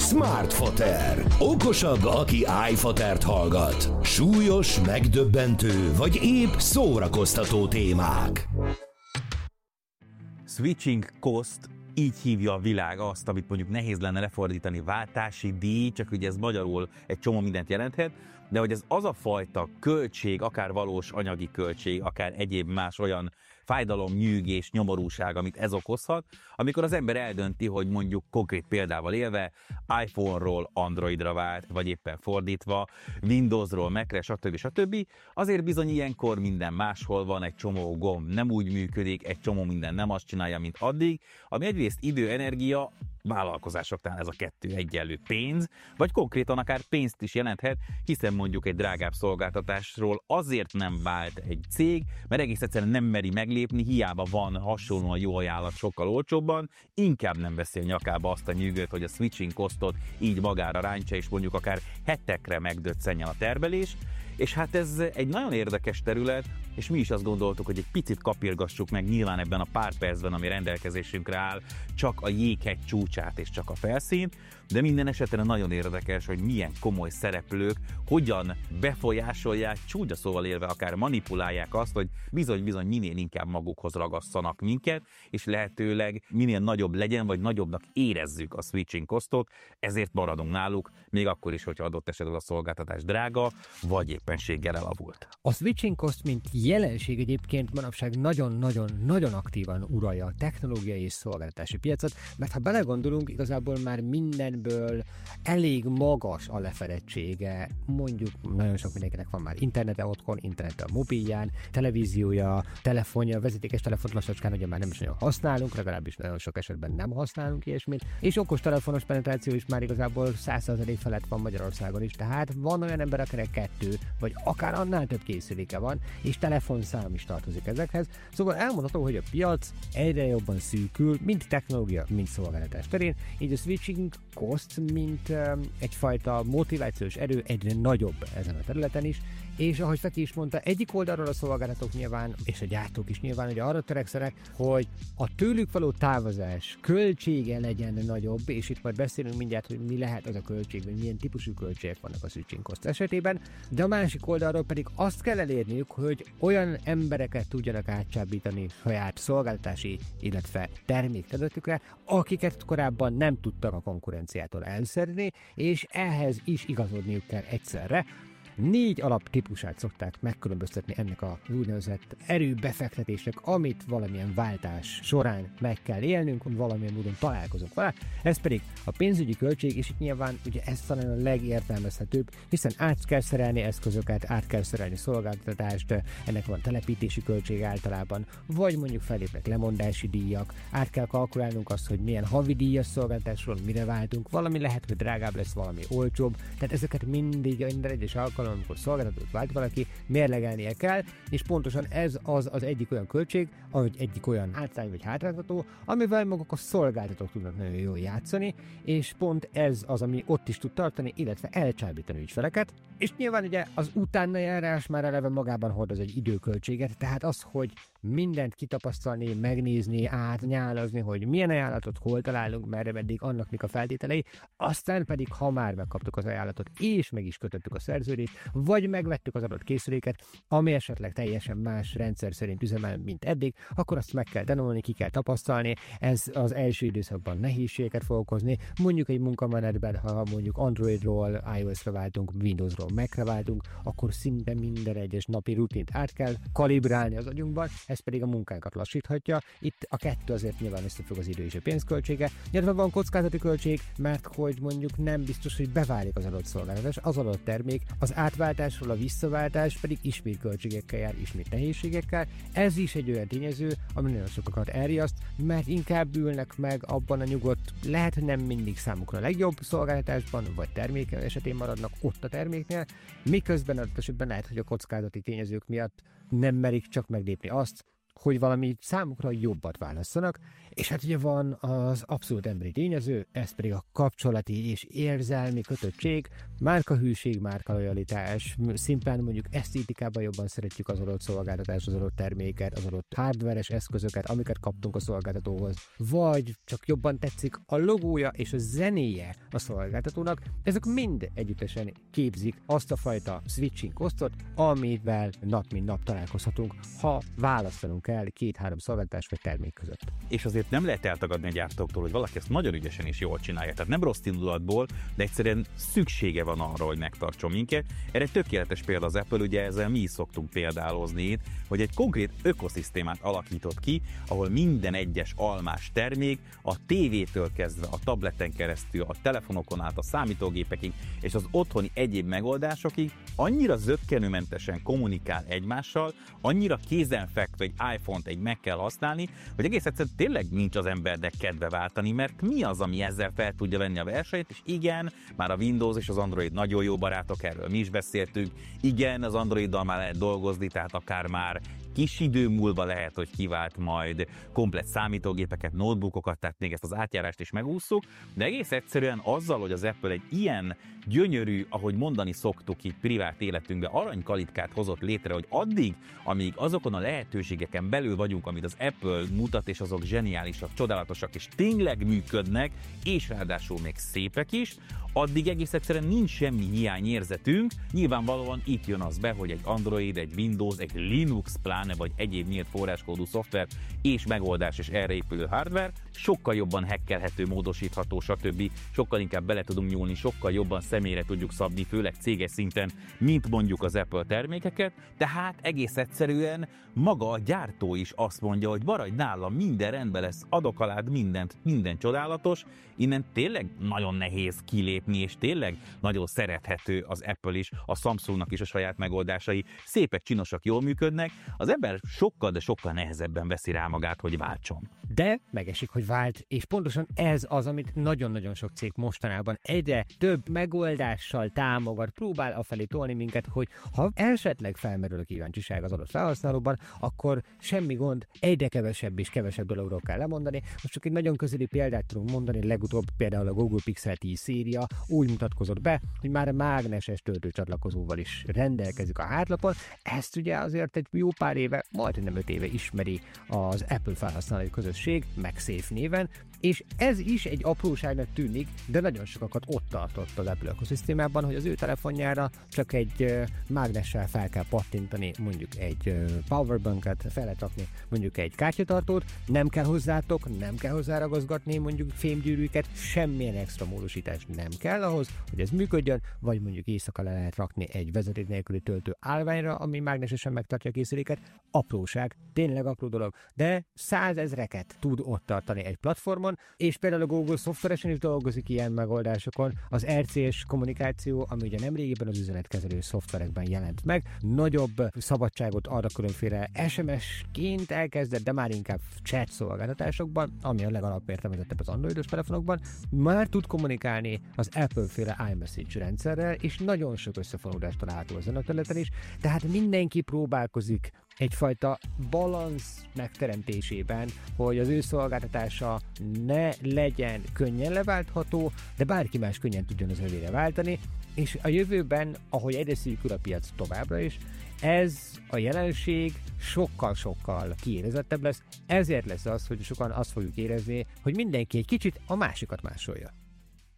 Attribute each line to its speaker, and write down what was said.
Speaker 1: Smartfoter. Okosabb, aki iFotert hallgat. Súlyos, megdöbbentő, vagy épp szórakoztató témák.
Speaker 2: Switching cost, így hívja a világ azt, amit mondjuk nehéz lenne lefordítani, váltási díj, csak ugye ez magyarul egy csomó mindent jelenthet, de hogy ez az a fajta költség, akár valós anyagi költség, akár egyéb más olyan fájdalom, nyűgés, nyomorúság, amit ez okozhat, amikor az ember eldönti, hogy mondjuk konkrét példával élve iPhone-ról Androidra vált, vagy éppen fordítva, Windowsról Macre, stb. Azért bizony ilyenkor minden máshol van, egy csomó gomb nem úgy működik, egy csomó minden nem azt csinálja, mint addig, ami egyrészt idő, energia, vállalkozásoknál ez a kettő egyenlő pénz, vagy konkrétan akár pénzt is jelenthet, hiszen mondjuk egy drágább szolgáltatásról azért nem vált egy cég, mert egész egyszerűen nem meri meglépni, hiába van hasonlóan jó ajánlat sokkal olcsóbban, inkább nem veszi a nyakába azt a nyűgöt, hogy a switching costot így magára rántsa, és mondjuk akár hetekre megdöccenjen a termelés, és hát ez egy nagyon érdekes terület, és mi is azt gondoltuk, hogy egy picit kapirgassuk meg nyilván ebben a pár percben, ami rendelkezésünkre áll, csak a jéghegy csúcsát és csak a felszínt, de minden esetre nagyon érdekes, hogy milyen komoly szereplők hogyan befolyásolják, csúnya szóval élve akár manipulálják azt, hogy bizony-bizony minél inkább magukhoz ragasszanak minket, és lehetőleg minél nagyobb legyen, vagy nagyobbnak érezzük a switching costot, ezért maradunk náluk, még akkor is, hogyha adott esetben a szolgáltatás drága, vagy éppenséggel elavult.
Speaker 3: A switching cost, mint jelenség egyébként manapság nagyon-nagyon aktívan uralja a technológiai és szolgáltatási piacot, mert ha belegondolunk, igazából már mindenből elég magas a lefedettsége. Mondjuk nagyon sok mindenkinek van már internete otthon, internete a mobilján, televíziója, telefonja, vezetékes telefont lassacskán ugye már nem is nagyon használunk, legalábbis nagyon sok esetben nem használunk ilyesmit, és okostelefonos penetráció is már igazából 100% felett van Magyarországon is, tehát van olyan ember, akinek 2 vagy akár annál több készüléke van, és telefonszám is tartozik ezekhez. Szóval elmondható, hogy a piac egyre jobban szűkül, mind technológia, mind szolgáltatás terén, így a switching cost, mint egyfajta motivációs erő egyre nagyobb ezen a területen is, és ahogy Feki is mondta, egyik oldalról a szolgáltatók nyilván, és a gyártók is nyilván, hogy arra törekszenek, hogy a tőlük való távozás költsége legyen nagyobb, és itt majd beszélünk mindjárt, hogy mi lehet az a költség, vagy milyen típusú költségek vannak a switching cost esetében, de a másik oldalról pedig azt kell elérniük, hogy olyan embereket tudjanak átcsábítani saját szolgáltatási, illetve termékterületükre, akiket korábban nem tudtak a konkurenciától elszedni, és ehhez is igazodniuk kell egyszerre. 4 alaptípusát szokták megkülönböztetni ennek a úgynevezett erőbefektetésnek, amit valamilyen váltás során meg kell élnünk, valamilyen módon találkozunk vele. Ez pedig a pénzügyi költség, és itt nyilván ugye ez talán a legértelmezhetőbb, hiszen át kell szerelni eszközöket, át kell szerelni szolgáltatást, ennek van telepítési költség általában, vagy mondjuk felépnek lemondási díjak, át kell kalkulálnunk azt, hogy milyen havidíjas szolgáltatásról mire váltunk, valami lehet, hogy drágább lesz, valami olcsóbb, tehát ezeket mindig minden egyes alkalommal, amikor szolgáltatót vált valaki, mérlegelnie kell, és pontosan ez az egyik olyan költség, ahogy egyik olyan hátrány vagy hátráltató, amivel maguk a szolgáltatók tudnak nagyon jól játszani, és pont ez az, ami ott is tud tartani, illetve elcsábítani ügyfeleket. És nyilván ugye az utánajárás már eleve magában hordoz egy időköltséget, tehát az, hogy mindent kitapasztalni, megnézni, átnyálazni, hogy milyen ajánlatot hol találunk, merre meddig, annak mik a feltételei, aztán pedig, ha már megkaptuk az ajánlatot, és meg is kötöttük a szerződést, vagy megvettük az adott készüléket, ami esetleg teljesen más rendszer szerint üzemel, mint eddig, akkor azt meg kell tanulni, ki kell tapasztalni, ez az első időszakban nehézségeket fog okozni, mondjuk egy munkamenetben, ha mondjuk Androidról iOS-ra váltunk, Windowsról Macre váltunk, akkor szinte minden egyes napi rutint át kell kalibrálni az agyunkban, ez pedig a munkánkat lassíthatja. Itt a kettő azért nyilván összefügg az idő és a pénzköltsége. Nyilván van kockázati költség, mert hogy mondjuk nem biztos, hogy beválik az adott szolgáltatás, az adott termék, az átváltásról a visszaváltás pedig ismét költségekkel jár, ismét nehézségekkel. Ez is egy olyan tényező, ami nagyon sokakat elriaszt, mert inkább ülnek meg abban a nyugodt, lehet, hogy nem mindig számukra a legjobb szolgáltatásban, vagy termék esetén maradnak ott a terméknél, miközben adott esetben lehet, hogy a kockázati tényezők miatt nem merik csak meglépni azt, hogy valami számukra jobbat válasszanak, És hát ugye van az abszolút emberi tényező, ez pedig a kapcsolati és érzelmi kötöttség, márkahűség, márkalojalitás, szimplán mondjuk esztétikában jobban szeretjük az adott szolgáltatást, az adott terméket, az adott hardveres eszközöket, amiket kaptunk a szolgáltatóhoz, vagy csak jobban tetszik a logója és a zenéje a szolgáltatónak, ezek mind együttesen képzik azt a fajta switching costot, amivel nap mint nap találkozhatunk, ha választanunk kell 2-3 szolgáltatás vagy termék között.
Speaker 2: És azért nem lehet eltagadni a gyártóktól, hogy valaki ezt nagyon ügyesen és jól csinálja. Tehát nem rossz indulatból, de egyszerűen szüksége van arra, hogy megtartson minket. Erre egy tökéletes példa az Apple, ugye ezzel mi is szoktunk példálozni itt, hogy egy konkrét ökoszisztémát alakított ki, ahol minden egyes almás termék a tévétől kezdve a tableten keresztül, a telefonokon át, a számítógépekig és az otthoni egyéb megoldásokig annyira zökkenőmentesen kommunikál egymással, annyira kézenfekvő egy iPhone-t egy meg kell használni, hogy egész egyszerűen tényleg nincs az embernek kedve váltani, mert mi az, ami ezzel fel tudja venni a versenyt, és igen, már a Windows és az Android nagyon jó barátok, erről mi is beszéltünk, igen, az Androiddal már lehet dolgozni, tehát akár már kis idő múlva lehet, hogy kivált majd komplett számítógépeket, notebookokat, tehát még ezt az átjárást is megússzuk, de egész egyszerűen azzal, hogy az Apple egy ilyen gyönyörű, ahogy mondani szoktuk itt privát életünkben, aranykalitkát hozott létre, hogy addig, amíg azokon a lehetőségeken belül vagyunk, amit az Apple mutat, és azok zseniálisak, csodálatosak, és tényleg működnek, és ráadásul még szépek is, addig egész egyszerűen nincs semmi hiányérzetünk. Nyilvánvalóan itt jön az be, hogy egy Android, egy Windows, egy Linux pláne, vagy egyéb nyílt forráskódú szoftver és megoldás és erre épülő hardware sokkal jobban hackelhető, módosítható, stb. Sokkal inkább bele tudunk nyúlni, sokkal jobban személyre tudjuk szabni, főleg céges szinten, mint mondjuk az Apple termékeket, tehát egész egyszerűen maga a gyártó is azt mondja, hogy maradj nálam, minden rendben lesz, adok alád mindent, minden csodálatos, innen tényleg nagyon nehéz kilépni, és tényleg nagyon szerethető az Apple is, a Samsungnak is a saját megoldásai, szépek, csinosak, jól működnek, az ember sokkal, de sokkal nehezebben veszi rá magát, hogy váltson.
Speaker 3: De megesik, hogy vált, és pontosan ez az, amit nagyon-nagyon sok cég mostanában egyre több megoldással támogat, próbál afelé tolni minket, hogy ha esetleg felmerül a kíváncsiság az adott felhasználóban, akkor semmi gond, egyre kevesebb és kevesebb dologról kell lemondani. Most csak egy nagyon közeli példát tudunk mondani, legutóbb például a Google Pixel 10 széria úgy mutatkozott be, hogy már a mágneses töltőcsatlakozóval is rendelkezik a hátlapon. Ezt ugye azért egy jó pár éve, majdnem 5 éve ismeri az Apple felhasználói közösség, MagSafe néven, és ez is egy apróságnak tűnik, de nagyon sokakat ott tartott az Apple ökoszisztémában, hogy az ő telefonjára csak egy mágnessel fel kell pattintani mondjuk egy powerbanket, fel lehet rakni mondjuk egy kártyatartót, nem kell hozzátok, nem kell hozzáragozgatni mondjuk fémgyűrűket, semmilyen extra módosítás nem kell ahhoz, hogy ez működjön, vagy mondjuk éjszaka le lehet rakni egy vezeték nélküli töltő állványra, ami mágnesesen megtartja a készüléket. Apróság, tényleg apró dolog, de 100 000-eket tud ott tartani egy platformon, és például a Google szoftveresen is dolgozik ilyen megoldásokon. Az RCS kommunikáció, ami ugye nemrégiben az üzenetkezelő szoftverekben jelent meg, nagyobb szabadságot ad a különféle SMS-ként elkezdett, de már inkább chat szolgáltatásokban, ami a legalapértelmezettebb az androidos telefonokban, már tud kommunikálni az Apple-féle iMessage rendszerrel, és nagyon sok összefonódást található ezen a területen is, tehát mindenki próbálkozik egyfajta balansz megteremtésében, hogy az ő szolgáltatása ne legyen könnyen leváltható, de bárki más könnyen tudjon az övére váltani, és a jövőben, ahogy egyre szűkül a piac továbbra is, ez a jelenség sokkal-sokkal kiérezettebb lesz, ezért lesz az, hogy sokan azt fogjuk érezni, hogy mindenki egy kicsit a másikat másolja.